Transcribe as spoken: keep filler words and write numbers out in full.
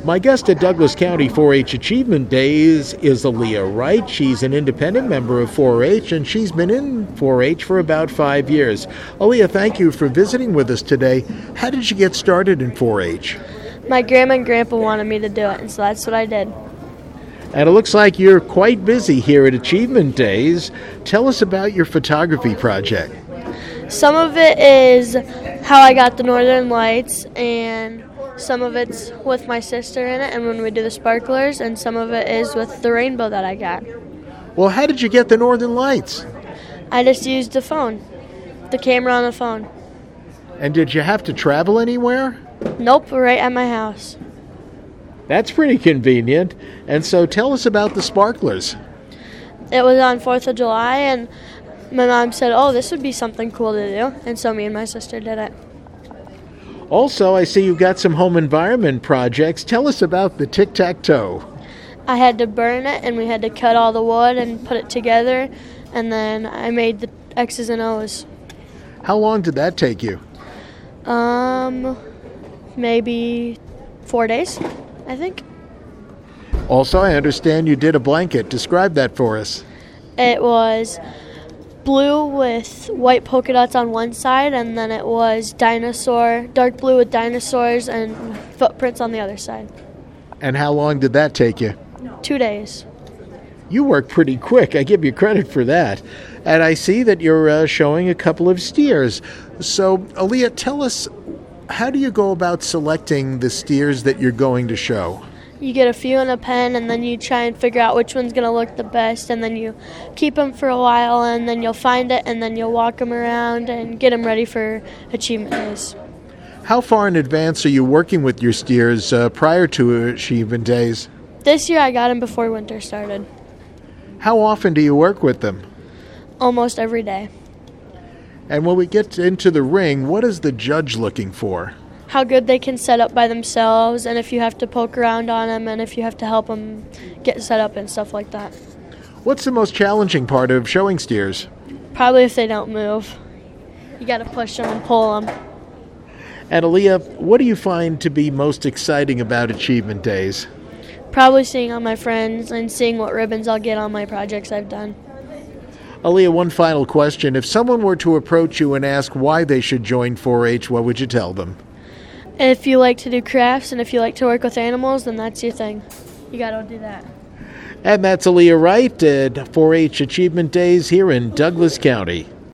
My guest at Douglas County four H Achievement Days is Aaliyah Wright. She's an independent member of four H, and she's been in four H for about five years. Aaliyah, thank you for visiting with us today. How did you get started in four H? My grandma and grandpa wanted me to do it, and so that's what I did. And it looks like you're quite busy here at Achievement Days. Tell us about your photography project. Some of it is how I got the Northern Lights, and some of it's with my sister in it and when we do the sparklers, and some of it is with the rainbow that I got. Well, how did you get the Northern Lights? I just used the phone, the camera on the phone. And did you have to travel anywhere? Nope, right at my house. That's pretty convenient. And so tell us about the sparklers. It was on fourth of July, and my mom said, oh, this would be something cool to do, and so me and my sister did it. Also, I see you've got some home environment projects. Tell us about the tic-tac-toe. I had to burn it, and we had to cut all the wood and put it together, and then I made the X's and O's. How long did that take you? Um, maybe four days, I think. Also, I understand you did a blanket. Describe that for us. It was blue with white polka dots on one side, and then it was dinosaur, dark blue with dinosaurs and footprints on the other side. And how long did that take you? Two days. You worked pretty quick. I give you credit for that. And I see that you're uh, showing a couple of steers. So, Aaliyah, tell us, how do you go about selecting the steers that you're going to show? You get a few in a pen, and then you try and figure out which one's going to look the best, and then you keep them for a while, and then you'll find it, and then you'll walk them around and get them ready for Achievement Days. How far in advance are you working with your steers uh, prior to Achievement Days? This year I got them before winter started. How often do you work with them? Almost every day. And when we get into the ring, what is the judge looking for? How good they can set up by themselves, and if you have to poke around on them, and if you have to help them get set up and stuff like that. What's the most challenging part of showing steers? Probably if they don't move. You got to push them and pull them. And Aaliyah, what do you find to be most exciting about Achievement Days? Probably seeing all my friends and seeing what ribbons I'll get on my projects I've done. Aaliyah, one final question. If someone were to approach you and ask why they should join four H, what would you tell them? If you like to do crafts and if you like to work with animals, then that's your thing. You got to do that. And that's Aaliyah Wright at four H Achievement Days here in Douglas County.